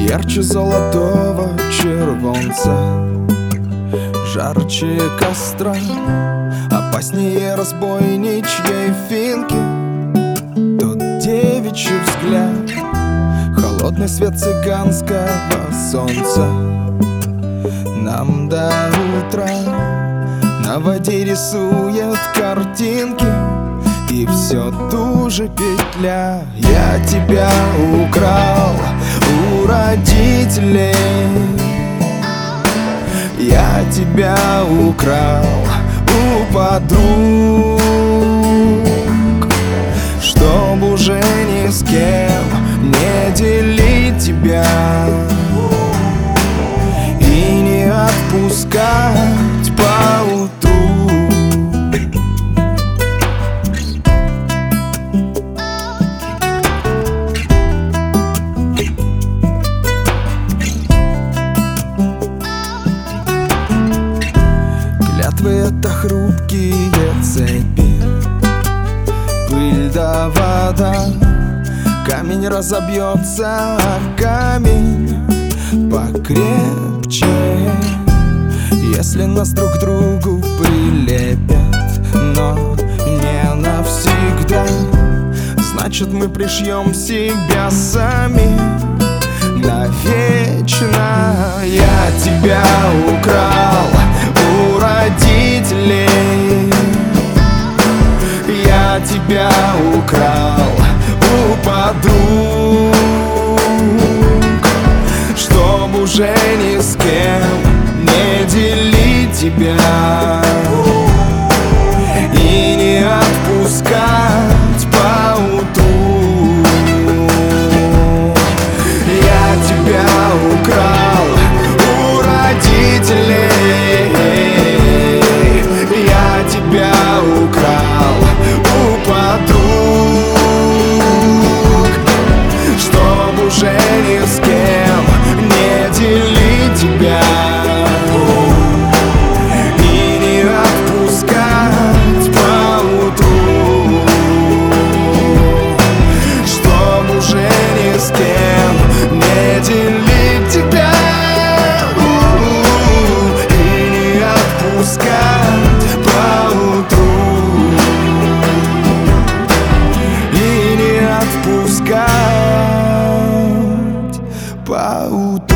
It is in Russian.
ярче золотого червонца, жарче костра, опаснее разбойничьей финки. Тот девичий взгляд, холодный свет цыганского солнца. Нам до утра на воде рисует картинки, и все ту же петля. Я тебя украл у родителей, я тебя украл у подруг, чтоб уже ни с кем не делить тебя и не отпускать по утру. Клятвы — это хрупкие цепи, пыль да вода. Камень разобьется, а камень покрепче, если нас друг к другу прилепят, но не навсегда. Значит, мы пришьем себя сами навечно. Я тебя украл у родителей, я тебя украл у подруг, чтоб уже ни с кем не делить тебя и не отпускать по утру. Я тебя украл у родителей, я тебя украл у подруг, чтоб уже ни с кем не делить тебя и не отпускать по утру, чтоб уже ни с кем не делить тебя и не отпускать по утру, и не отпускать по утру.